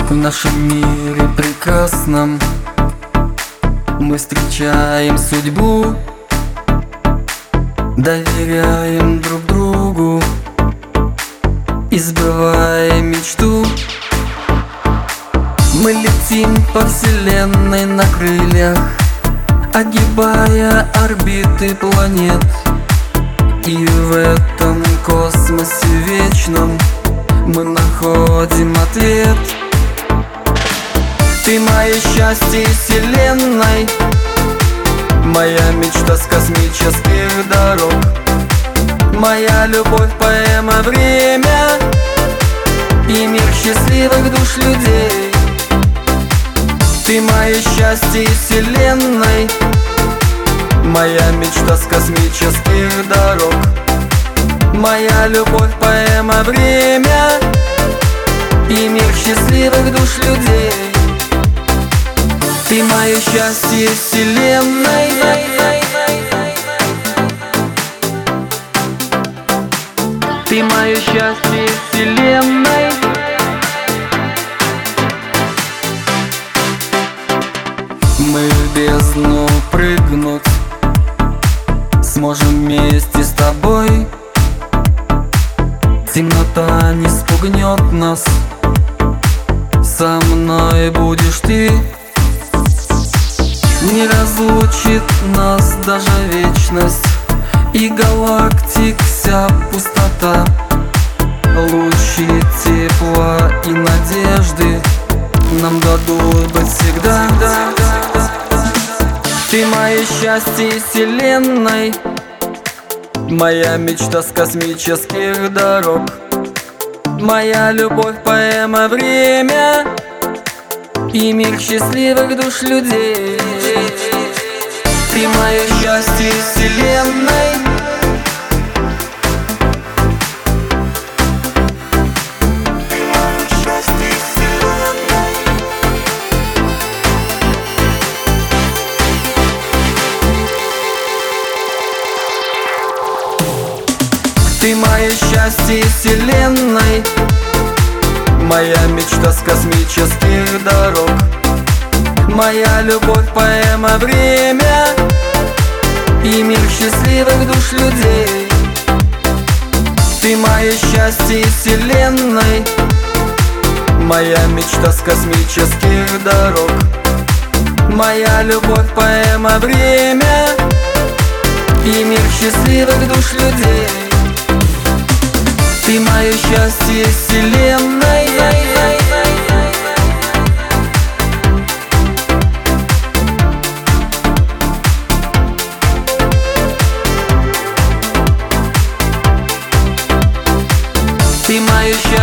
В нашем мире прекрасном мы встречаем судьбу, доверяем друг другу и сбываем мечту. Мы летим по вселенной на крыльях, огибая орбиты планет. И в этом космосе вечном мы находим ответ. Ты мое счастье вселенной, моя мечта с космических дорог, моя любовь, поэма, время и мир счастливых душ людей. Ты мое счастье вселенной, моя мечта с космических дорог, моя любовь, поэма, время и мир счастливых душ людей. Ты мое счастье вселенной, ты мое счастье вселенной. Мы в бездну прыгнуть сможем вместе с тобой. Темнота не спугнет нас, со мной будешь ты. Не разлучит нас даже вечность и галактик вся пустота. Лучи тепла и надежды нам дадут быть всегда. Ты мое счастье вселенной, моя мечта с космических дорог, моя любовь, поэма, время и мир счастливых душ людей. Ты мое счастье вселенной, ты мое счастье вселенной, моя мечта с космических дорог, моя любовь, поэма, время и мир счастливых душ людей. Ты мое счастье вселенной, моя мечта с космических дорог, моя любовь, поэма, время и мир счастливых душ людей. Ты мое счастье вселенной, ты мое счастье.